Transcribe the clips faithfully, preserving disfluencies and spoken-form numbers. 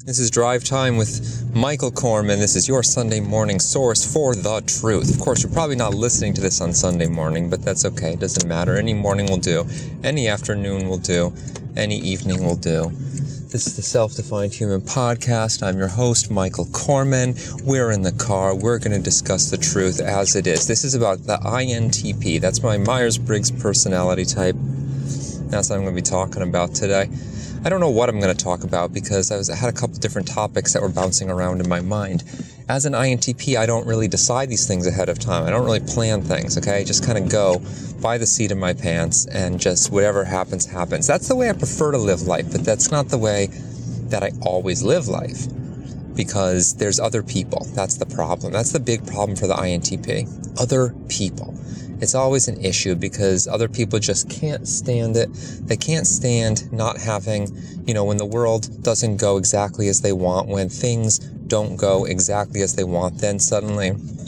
This is Drive Time with Michael Corman. This is your Sunday morning source for the truth. Of course, you're probably not listening to this on Sunday morning, but that's okay. It doesn't matter. Any morning will do. Any afternoon will do. Any evening will do. This is the Self-Defined Human Podcast. I'm your host, Michael Corman. We're in the car. We're going to discuss the truth as it is. This is about the I N T P. That's my Myers-Briggs personality type. That's what I'm going to be talking about today. I don't know what I'm going to talk about because I, was, I had a couple different topics that were bouncing around in my mind. As an I N T P, I don't really decide these things ahead of time. I don't really plan things, okay? I just kind of go by the seat of my pants and just whatever happens, happens. That's the way I prefer to live life, but that's not the way that I always live life because there's other people. That's the problem. That's the big problem for the I N T P. Other people. It's always an issue because other people just can't stand it. They can't stand not having, you know, when the world doesn't go exactly as they want, when things don't go exactly as they want, then suddenly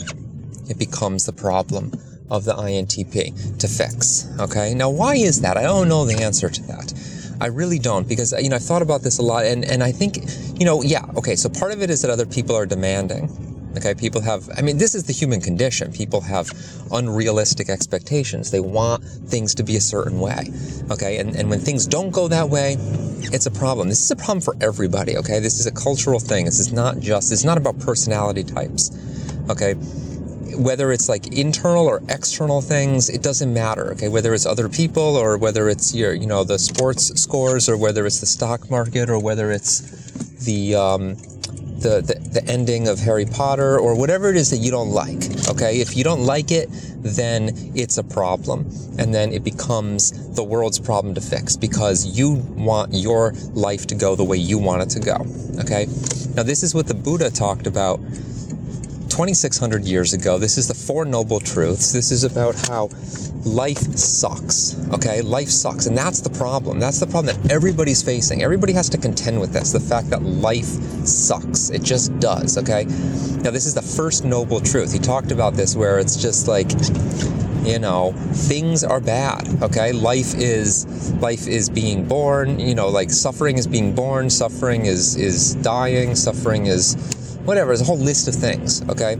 it becomes the problem of the I N T P to fix, okay? Now, why is that? I don't know the answer to that. I really don't because, you know, I've thought about this a lot and, and I think, you know, yeah, okay, so part of it is that other people are demanding. Okay, people have, I mean, this is the human condition. People have unrealistic expectations. They want things to be a certain way, okay? And, and when things don't go that way, it's a problem. This is a problem for everybody, okay? This is a cultural thing. This is not just, it's not about personality types, okay? Whether it's like internal or external things, it doesn't matter, okay? Whether it's other people or whether it's your, you know, the sports scores or whether it's the stock market or whether it's the, um, The, the the ending of Harry Potter or whatever it is that you don't like, okay? If you don't like it, then it's a problem. And then it becomes the world's problem to fix because you want your life to go the way you want it to go, okay? Now, this is what the Buddha talked about twenty-six hundred years ago. This is the Four Noble Truths. This is about how life sucks, okay? Life sucks, and that's the problem. That's the problem that everybody's facing. Everybody has to contend with this, the fact that life sucks. It just does, okay? Now, this is the first noble truth. He talked about this where it's just like, you know, things are bad, okay? Life is life is being born, you know, like suffering is being born, suffering is, is dying, suffering is whatever. There's a whole list of things, okay?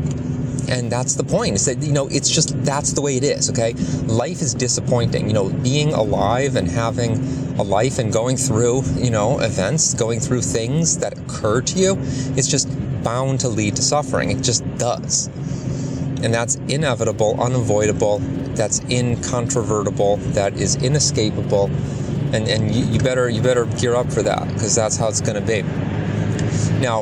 And that's the point. It's that, you know, it's just, that's the way it is, okay? Life is disappointing. You know, being alive and having a life and going through, you know, events, going through things that occur to you, it's just bound to lead to suffering. It just does. And that's inevitable, unavoidable, that's incontrovertible, that is inescapable. And, and you, you better, you better gear up for that because that's how it's going to be. Now,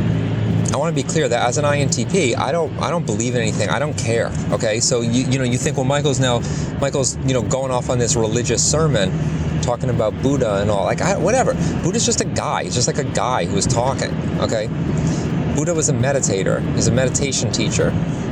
I want to be clear that as an I N T P, I don't I don't believe in anything. I don't care. Okay, so you you know you think, well, Michael's now Michael's you know going off on this religious sermon, talking about Buddha and all. Like I, whatever. Buddha's just a guy. He's just like a guy who was talking. Okay, Buddha was a meditator. He's a meditation teacher,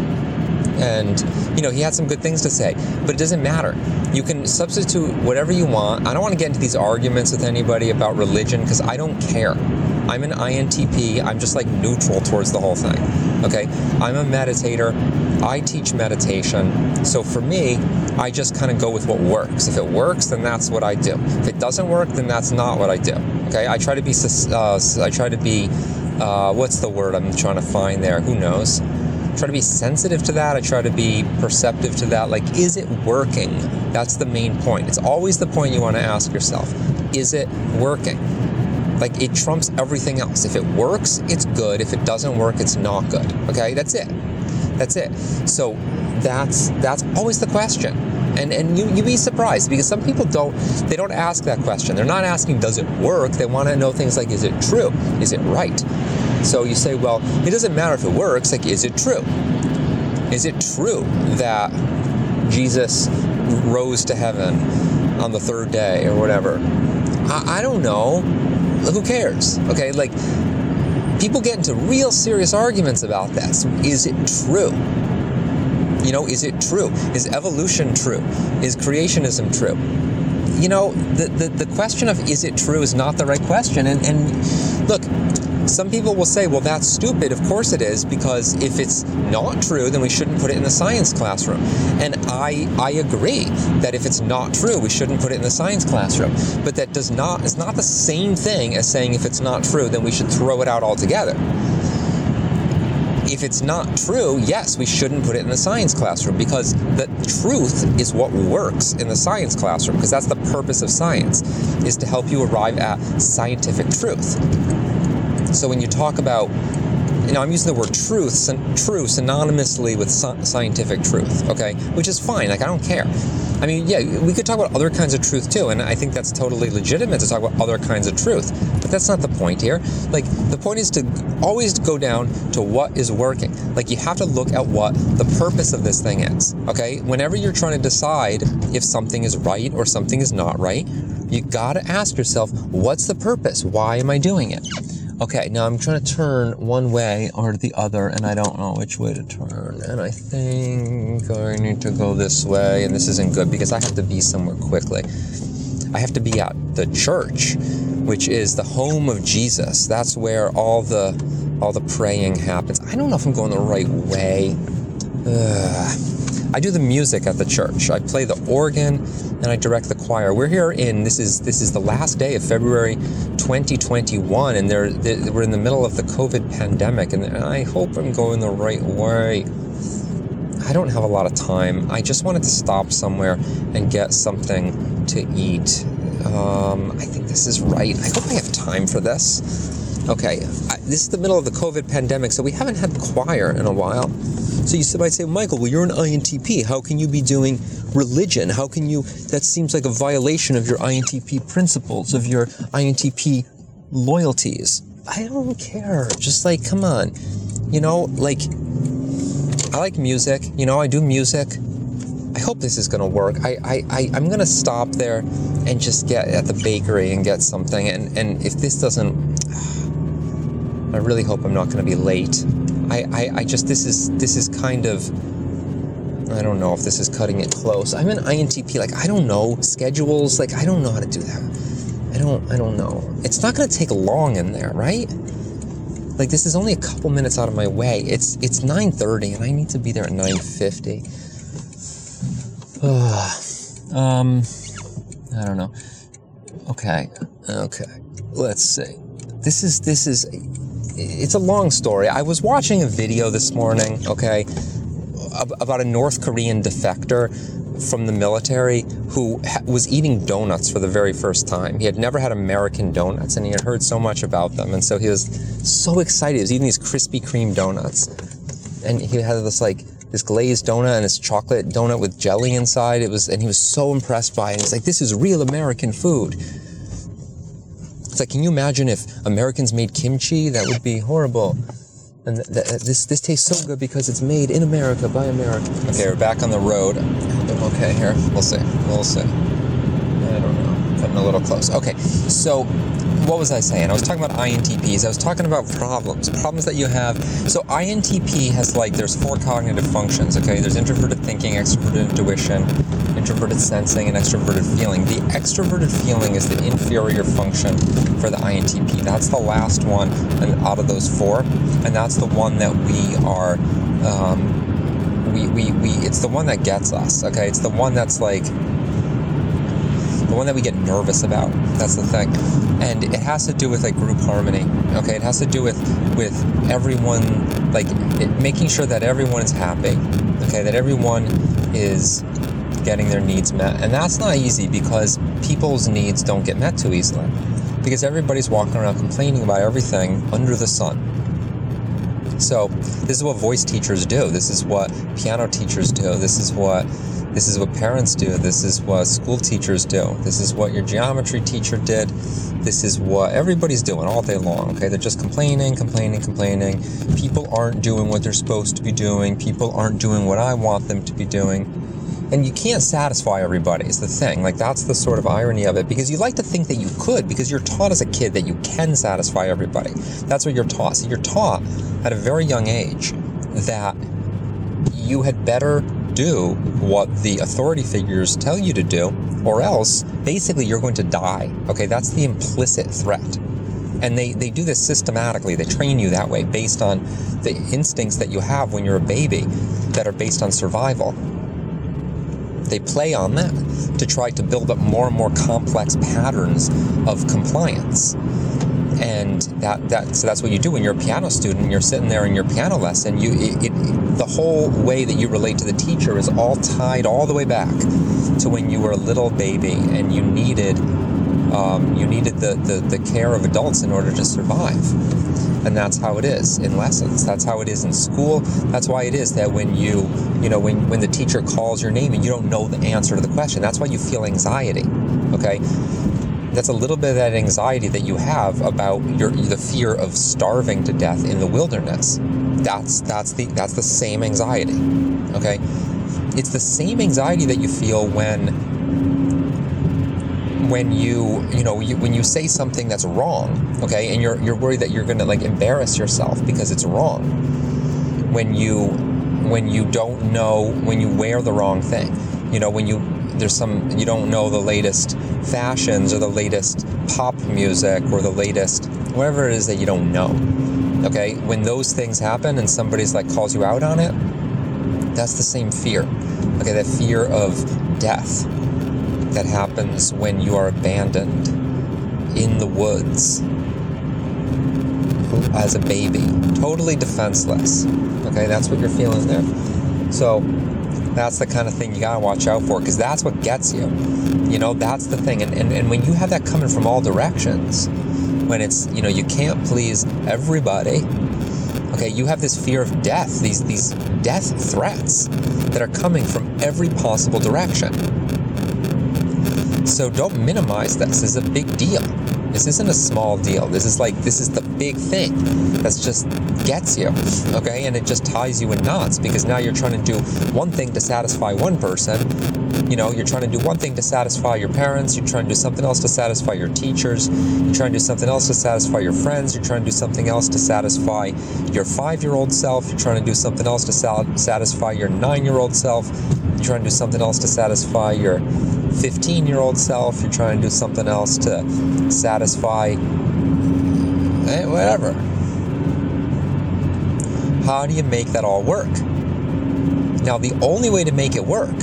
and you know he had some good things to say. But it doesn't matter. You can substitute whatever you want. I don't want to get into these arguments with anybody about religion because I don't care. I'm an I N T P. I'm just like neutral towards the whole thing, okay? I'm a meditator. I teach meditation. So for me, I just kind of go with what works. If it works, then that's what I do. If it doesn't work, then that's not what I do, okay? I try to be, uh, I try to be, uh, what's the word I'm trying to find there? Who knows? I try to be sensitive to that. I try to be perceptive to that. Like, is it working? That's the main point. It's always the point you want to ask yourself. Is it working? Like, it trumps everything else. If it works, it's good. If it doesn't work, it's not good. Okay? That's it. That's it. So that's that's always the question. And and you you'd be surprised because some people don't they don't ask that question. They're not asking, does it work? They want to know things like, is it true? Is it right? So you say, well, it doesn't matter if it works. Like, is it true? Is it true that Jesus rose to heaven on the third day or whatever? I, I don't know. Who cares? Okay, like, people get into real serious arguments about this. Is it true? You know, is it true? Is evolution true? Is creationism true? You know, the, the, the question of is it true is not the right question. And, and look, some people will say, well, that's stupid. Of course it is, because if it's not true, then we shouldn't put it in the science classroom. And I I agree that if it's not true, we shouldn't put it in the science classroom. But that does not is not the same thing as saying if it's not true, then we should throw it out altogether. If it's not true, yes, we shouldn't put it in the science classroom, because the truth is what works in the science classroom, because that's the purpose of science, is to help you arrive at scientific truth. So when you talk about, you know, I'm using the word truth, syn- true synonymously with sci- scientific truth, okay? Which is fine, like I don't care. I mean, yeah, we could talk about other kinds of truth too, and I think that's totally legitimate to talk about other kinds of truth, but that's not the point here. Like, the point is to always go down to what is working. Like, you have to look at what the purpose of this thing is, okay? Whenever you're trying to decide if something is right or something is not right, you gotta ask yourself, what's the purpose? Why am I doing it? Okay, now I'm trying to turn one way or the other, and I don't know which way to turn. And I think I need to go this way, and this isn't good because I have to be somewhere quickly. I have to be at the church, which is the home of Jesus. That's where all the all the praying happens. I don't know if I'm going the right way. Ugh. I do the music at the church. I play the organ and I direct the choir. We're here in, this is this is the last day of February twenty twenty-one, and they're, they're, we're in the middle of the COVID pandemic, and I hope I'm going the right way. I don't have a lot of time. I just wanted to stop somewhere and get something to eat. Um, I think this is right. I hope I have time for this. Okay, I, this is the middle of the COVID pandemic, so we haven't had choir in a while. So you might say, Michael, well, you're an I N T P. How can you be doing religion? How can you, that seems like a violation of your I N T P principles, of your I N T P loyalties. I don't care. Just like, come on. You know, like, I like music. You know, I do music. I hope this is going to work. I, I, I, I'm going to stop there and just get at the bakery and get something. And, and if this doesn't, I really hope I'm not going to be late. I, I, I just, this is, this is kind of, I don't know if this is cutting it close. I'm an I N T P, like, I don't know, schedules, like, I don't know how to do that. I don't, I don't know. It's not going to take long in there, right? Like, this is only a couple minutes out of my way. It's, it's nine thirty and I need to be there at nine fifty. um, I don't know. Okay. Okay. Let's see. This is, this is, it's a long story. I was watching a video this morning, okay, about a North Korean defector from the military who was eating donuts for the very first time. He had never had American donuts, and he had heard so much about them, and so he was so excited. He was eating these Krispy Kreme donuts, and he had this like this glazed donut and this chocolate donut with jelly inside. It was, and he was so impressed by it. He's like, "This is real American food." It's like, can you imagine if Americans made kimchi? That would be horrible. And th- th- this this tastes so good because it's made in America by Americans. Okay, we're back on the road. I'm okay here. We'll see. We'll see. I don't know. Cutting a little close. Okay, so what was I saying? I was talking about I N T Ps. I was talking about problems. Problems that you have. So I N T P has, like, there's four cognitive functions, okay? There's introverted thinking, extroverted intuition, introverted sensing, and extroverted feeling. The extroverted feeling is the inferior function for the I N T P. That's the last one out of those four, and that's the one that we are, um, we, we, we, it's the one that gets us, okay? It's the one that's like, the one that we get nervous about. That's the thing. And it has to do with, like, group harmony, okay? It has to do with, with everyone, like, it, making sure that everyone is happy, okay? That everyone is getting their needs met. And that's not easy because people's needs don't get met too easily. Because everybody's walking around complaining about everything under the sun. So this is what voice teachers do. This is what piano teachers do. This is what this is what parents do. This is what school teachers do. This is what your geometry teacher did. This is what everybody's doing all day long. Okay, they're just complaining, complaining, complaining. People aren't doing what they're supposed to be doing. People aren't doing what I want them to be doing. And you can't satisfy everybody is the thing. Like, that's the sort of irony of it, because you like to think that you could, because you're taught as a kid that you can satisfy everybody. That's what you're taught. So you're taught at a very young age that you had better do what the authority figures tell you to do, or else basically you're going to die. Okay, that's the implicit threat. And they, they do this systematically. They train you that way based on the instincts that you have when you're a baby that are based on survival. They play on that to try to build up more and more complex patterns of compliance. And that, that so that's what you do when you're a piano student. You're sitting there in your piano lesson. You it, it, the whole way that you relate to the teacher is all tied all the way back to when you were a little baby and you needed um, you needed the, the, the care of adults in order to survive. And that's how it is in lessons. That's how it is in school. That's why it is that when you, you know, when, when the teacher calls your name and you don't know the answer to the question, that's why you feel anxiety, okay? That's a little bit of that anxiety that you have about your the fear of starving to death in the wilderness. That's that's the that's the same anxiety, okay? It's the same anxiety that you feel when when you you know you, when you say something that's wrong, okay, and you're you're worried that you're gonna like embarrass yourself because it's wrong. When you when you don't know when you wear the wrong thing, you know when you there's some you don't know the latest fashions or the latest pop music or the latest whatever it is that you don't know. Okay, when those things happen and somebody's like calls you out on it, that's the same fear. Okay, that fear of death that happens when you are abandoned in the woods as a baby, totally defenseless. Okay, that's what you're feeling there. So that's the kind of thing you gotta watch out for, because that's what gets you. You know, that's the thing. And, and and when you have that coming from all directions, when it's, you know, you can't please everybody, okay, you have this fear of death, these these death threats that are coming from every possible direction. So don't minimize this. This is a big deal. This isn't a small deal. This is like, this is the big thing that's just gets you, okay? And it just ties you in knots, because now you're trying to do one thing to satisfy one person. You know, you're trying to do one thing to satisfy your parents. You're trying to do something else to satisfy your teachers. You're trying to do something else to satisfy your friends. You're trying to do something else to satisfy your five-year-old self. You're trying to do something else to sal- satisfy your nine-year-old self. You're trying to do something else to satisfy your fifteen-year-old self. You're trying to do something else to satisfy eh, whatever. How do you make that all work? Now, the only way to make it work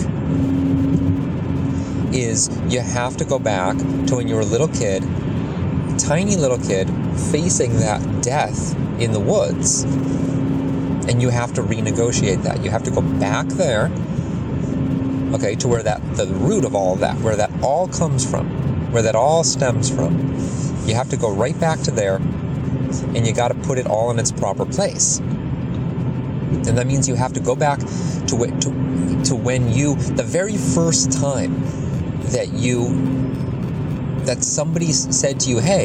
is you have to go back to when you were a little kid, tiny little kid, facing that death in the woods. And you have to renegotiate that. You have to go back there, okay, to where that, the root of all of that, where that all comes from, where that all stems from. You have to go right back to there, and you got to put it all in its proper place. And that means you have to go back to, to, to when you, the very first time that you, that somebody said to you, hey,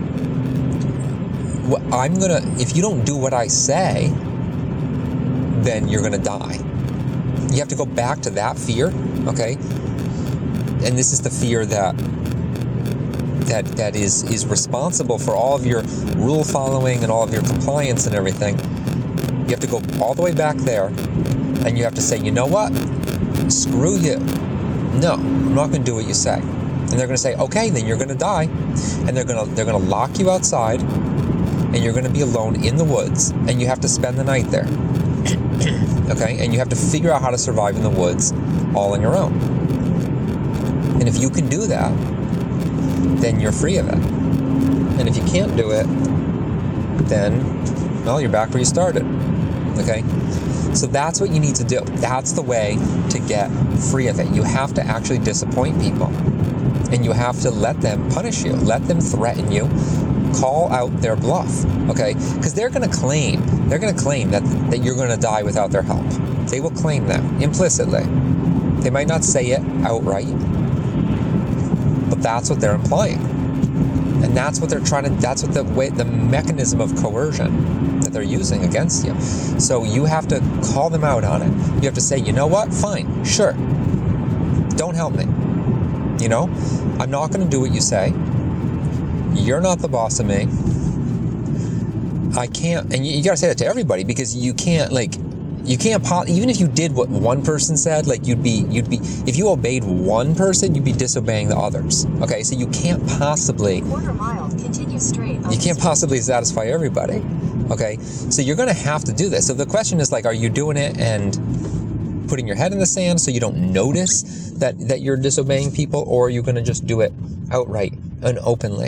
I'm gonna, if you don't do what I say, then you're gonna die. You have to go back to that fear, okay? And this is the fear that that that is is responsible for all of your rule following and all of your compliance and everything. You have to go all the way back there, and you have to say, you know what? Screw you. No, I'm not going to do what you say. And they're going to say, okay, then you're going to die, and they're going to they're going to lock you outside, and you're going to be alone in the woods, and you have to spend the night there. Okay, and you have to figure out how to survive in the woods all on your own. And if you can do that, then you're free of it. And if you can't do it, then, well, you're back where you started. Okay? So that's what you need to do. That's the way to get free of it. You have to actually disappoint people. And you have to let them punish you. Let them threaten you. Call out their bluff. Okay? Because they're going to claim, they're going to claim that, that you're going to die without their help. They will claim that implicitly. They might not say it outright, but that's what they're implying. And that's what they're trying to, that's what the way, the mechanism of coercion that they're using against you. So you have to call them out on it. You have to say, you know what? Fine, sure. Don't help me. You know, I'm not going to do what you say. You're not the boss of me. I can't, and you, you got to say that to everybody, because you can't, like, You can't po- even if you did what one person said, like you'd be you'd be if you obeyed one person, you'd be disobeying the others. Okay, so you can't possibly quarter mile, continue straight. You can't possibly satisfy everybody. Okay, so you're going to have to do this. So the question is like, are you doing it and putting your head in the sand so you don't notice that that you're disobeying people, or are you going to just do it outright and openly?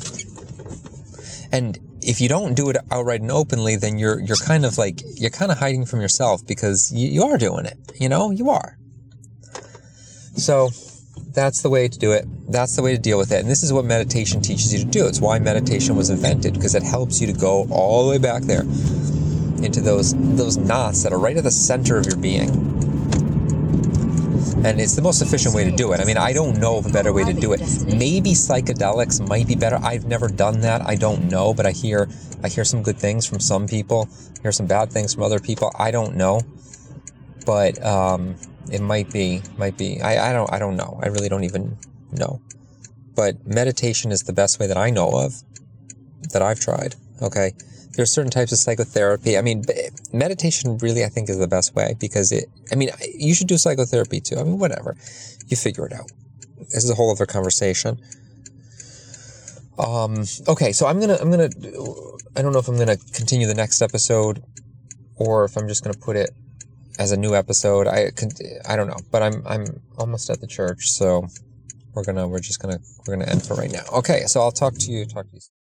And if you don't do it outright and openly, then you're you're kind of like you're kind of hiding from yourself, because you, you are doing it. You know, you are. So that's the way to do it. That's the way to deal with it. And this is what meditation teaches you to do. It's why meditation was invented, because it helps you to go all the way back there into those those knots that are right at the center of your being. And it's the most efficient way to do it. I mean, I don't know of a better way to do it. Maybe psychedelics might be better. I've never done that. I don't know, but I hear I hear some good things from some people. I hear some bad things from other people. I don't know. But um, it might be might be I, I don't I don't know. I really don't even know. But meditation is the best way that I know of, that I've tried. Okay. There's certain types of psychotherapy. I mean, meditation really, I think, is the best way, because it, I mean, you should do psychotherapy too. I mean, whatever. You figure it out. This is a whole other conversation. Um, okay, so I'm gonna, I'm gonna, I don't know if I'm gonna continue the next episode or if I'm just gonna put it as a new episode. I, I don't know, but I'm, I'm almost at the church, so we're gonna, we're just gonna, we're gonna end for right now. Okay, so I'll talk to you, talk to you soon.